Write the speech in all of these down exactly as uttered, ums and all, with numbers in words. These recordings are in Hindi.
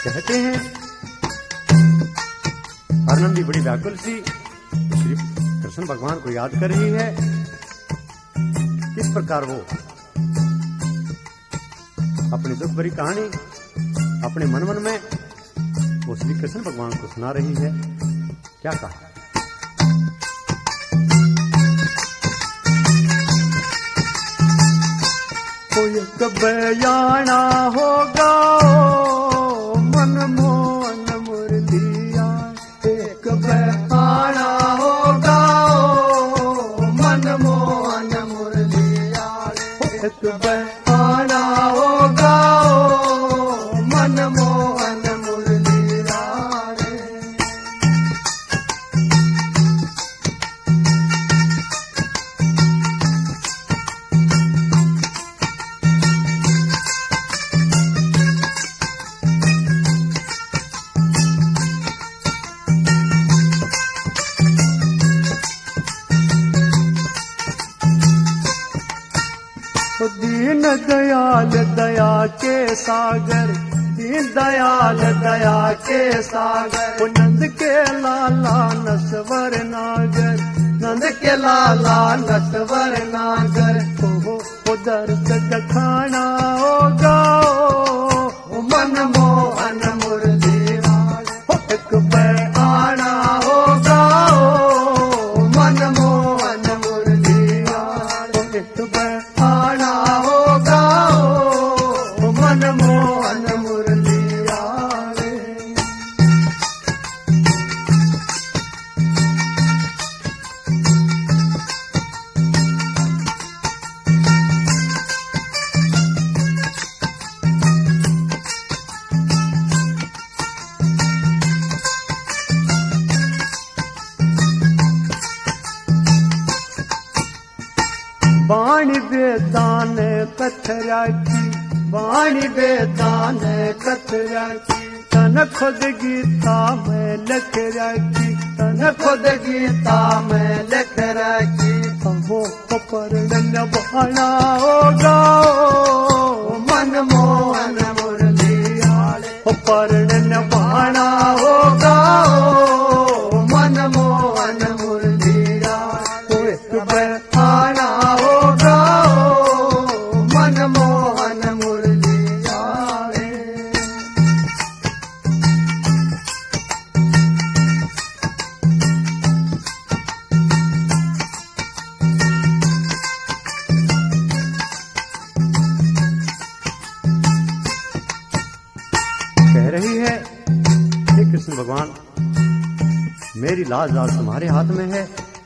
कहते हैं हरनंदी बड़ी व्याकुल सी श्री कृष्ण भगवान को याद कर रही है। किस प्रकार वो अपनी दुख भरी कहानी अपने मन मन में वो श्री कृष्ण भगवान को सुना रही है। क्या कहा? कोई बयाना होगा मन मोहन मुरलिया, एक बयाना होगा मन मोहन मुरलिया, एक बयाना होगा मन मोहन मुरलिया। दीन दयाल दया के सागर, दीन दयाल दया के सागर, नंद के लाला नसवर नागर, नंद के लाला नसवर नागर। ओ दर्द कखाना होगा मन मोहन मुरली वाले, एक बयाना होगा मन मोहन मुरली वाले, एक बयाना होगा मन मोहन मुरली वाले। वाणी बेदान कथरा की, वाणी बेदान कथरा की, तन खुद गीता में लिख रखी, तन खुद गीता में लिख रखी। हो परण बाणा होगा मन मोहन मुरली वाले, परण बाणा होगा मन मोहन मुरली वाले, एक बयाना होगा मन मोहन मुरली वाले। कह रही है हे कृष्ण भगवान, मेरी लाज लाज तुम्हारे हाथ में है,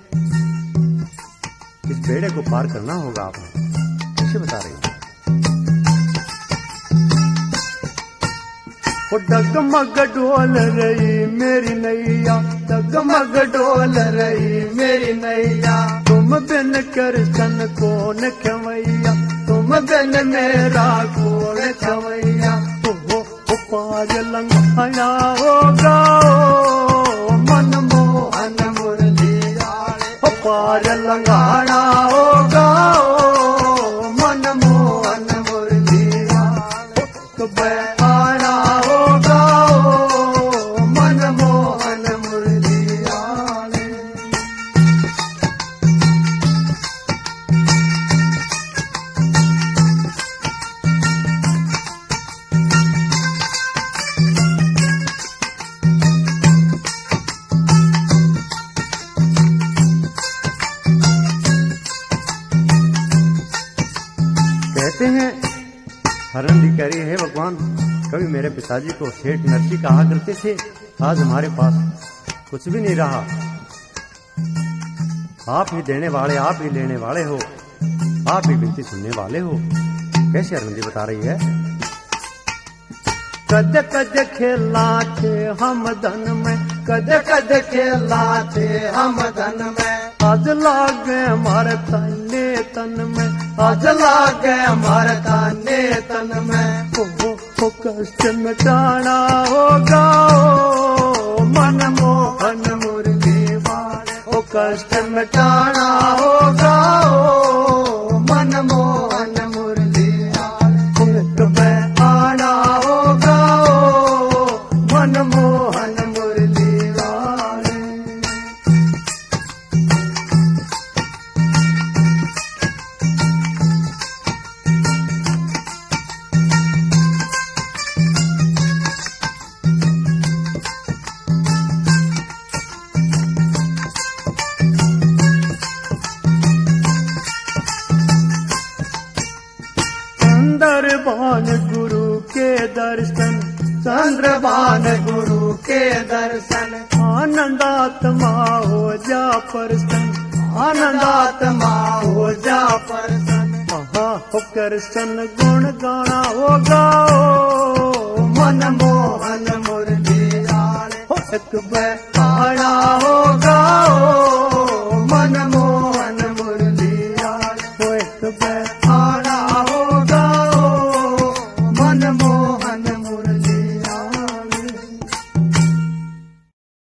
इस बेड़े को पार करना होगा आपने। कैसे बता रही है? वो डगमग डोल रही मेरी नैया, डगमग डोल रही मेरी नैया, तुम बिन कृष्ण कौन खवैया, तुम बिन मेरा कौन खवैया। वो पार लंघाना होगा मन मोहन मुरली वाले, वो पार लंघाना होगा मन मोहन मुरली वाले, तो बयाना होगा मन मोहन मुरली वाले। कहते हैं हरनंदी कह रही है भगवान, कभी मेरे पिताजी को सेठ नरसी कहा करते थे, आज हमारे पास कुछ भी नहीं रहा। आप ही देने वाले, आप ही लेने वाले हो, आप ही विनती सुनने वाले हो। कैसे हरनंदी बता रही है? कद कद खेला थे हम धन में, कद कद खेला थे हम धन में, आज लागे हमारे तने तन में, आज लागे हमारे तने तन में। ओ, ओ कष्ट मिटाना होगा मन मोहन मुरली वाले, ओ कष्ट मिटाना होगा मन मोहन मुरली वाले, एक बयाना होगा चंद्रभान गुरु के दर्शन, चंद्रभान गुरु के दर्शन, आनंदात्मा हो जा प्रसन्न, आनंदात्मा हो जा प्रसन्न। महा हो कृष्ण गुण गाना हो गाओ, मन मोहन मुरली लाल हो एक